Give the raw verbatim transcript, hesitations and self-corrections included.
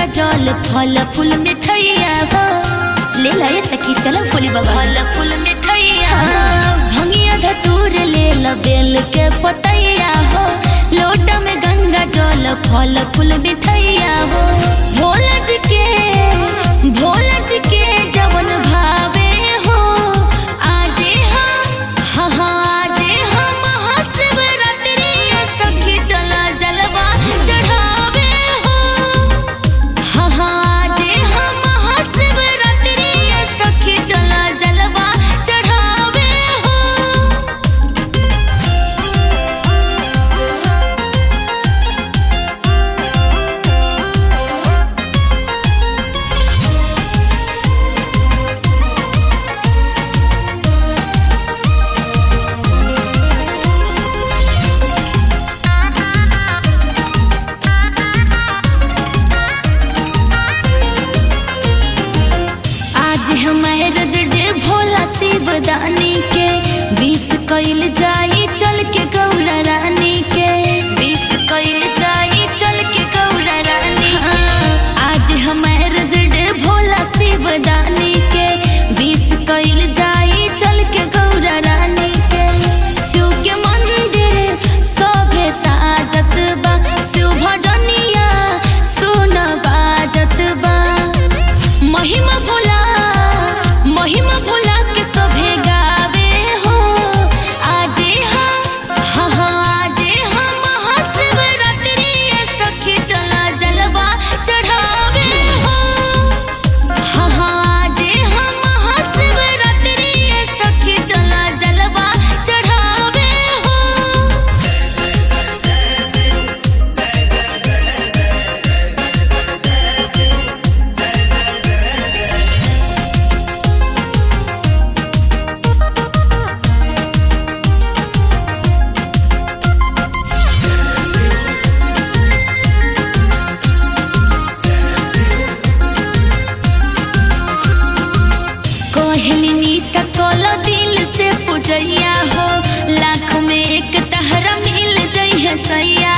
जल फल फूल मिठैया हो ले ला ये सखी चलो फूली बाबा फल फूल मिठैया भंगिया धतूर ले ला बेल के पतैया हो लोटा में गंगा जल फल फूल मिठैया हो भोला जी के भोला जी के जवन भावे हो आजे हम हाँ हाँ आजे हम महाशिवरात्रि सखी चला जलवा चढ़ावे हो हाँ हाँ आजे हम महाशिवरात्रि सखी चला जलवा चढ़ावे हो। भोला शिवदानी के बीस कइल जाई चल के गौरा रानी के बीस कइल जाई चल के गौरा रानी हाँ, आज हमारे जड़े भोला शिवदानी के बीस कइल जाई चल के गौरा रानी के शिव के मंदिर शोभे साजत बा शिव भजनिया सुन बाजत बा महिमा भोला महिमा भोला के सभे गावे हो आजे हम हाँ हाँ आजे हम महाशिवरात्रि सखी चला जलवा चढ़ावे हो हाँ हाँ आजे हम महाशिवरात्रि सखी चला जलवा चढ़ावे हो। कहलिनी सकल दिल से पुजैया हो लाख में एक तहरा मिल जइहे सैया